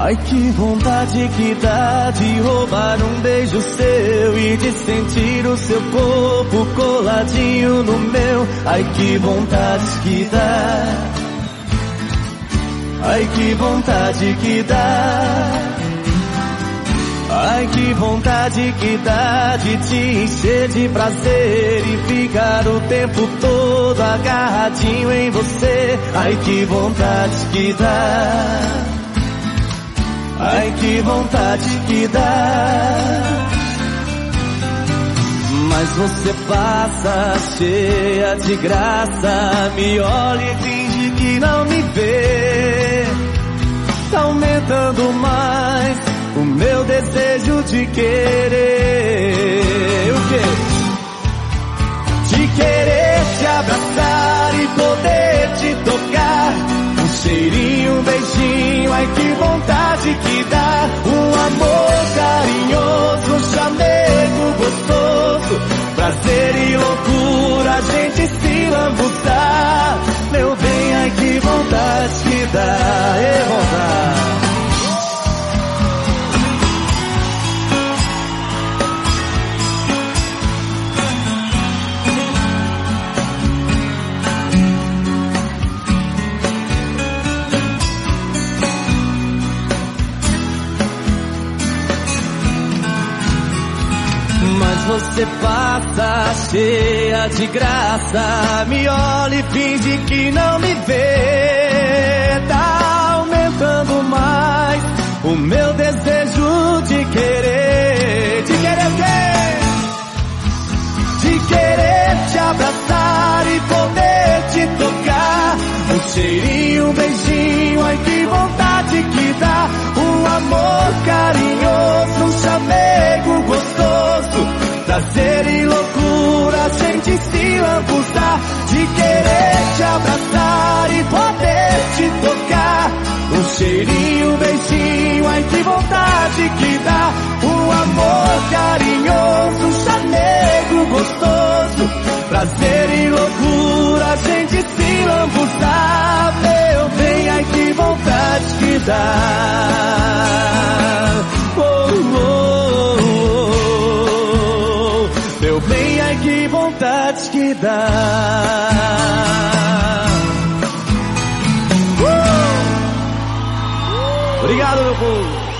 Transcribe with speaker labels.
Speaker 1: Ai, que vontade que dá de roubar um beijo seu e de sentir o seu corpo coladinho no meu. Ai, que vontade que dá. Ai, que vontade que dá. Ai, que vontade que dá de te encher de prazer e ficar o tempo todo agarradinho em você. Ai, que vontade que dá. Ai, que vontade que dá. Mas você passa cheia de graça, me olha e finge que não me vê. Tá aumentando mais o meu desejo de querer. O quê? De querer te abraçar e poder te tocar. Um cheirinho, um beijinho, ai que vontade que dá. Um amor carinhoso, um chamego gostoso. Prazer e loucura, a gente se lambuzar. Meu bem, ai que vontade que dá. Vontade. Você passa cheia de graça, me olha e finge que não me vê. Tá aumentando mais o meu desejo de querer. De querer o quê? De querer te abraçar e poder te tocar. Um cheirinho, um beijinho, ai que vontade que dá. Um amor carinhoso, um chamego gostoso. Prazer e loucura, a gente se lambuzar. De querer te abraçar e poder te tocar. Um cheirinho, um beijinho, ai que vontade que dá. Um amor carinhoso, um chamego gostoso. Prazer e loucura, a gente se lambuzar. Meu bem, ai que vontade que dá. Meu bem, ai que vontade que dá. Obrigado, meu povo.